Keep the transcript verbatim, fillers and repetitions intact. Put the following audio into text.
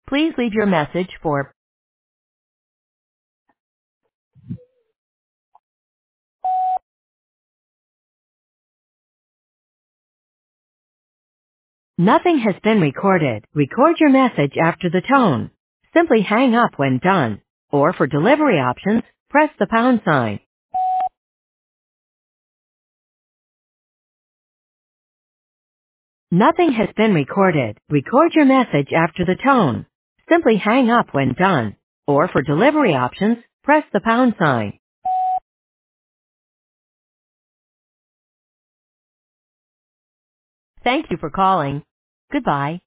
Please leave your message for Nothing has been recorded. Record your message after the tone. Simply hang up when done. Or for delivery options, press the pound sign. Nothing has been recorded. Record your message after the tone. Simply hang up when done. Or for delivery options, press the pound sign. Thank you for calling. Goodbye.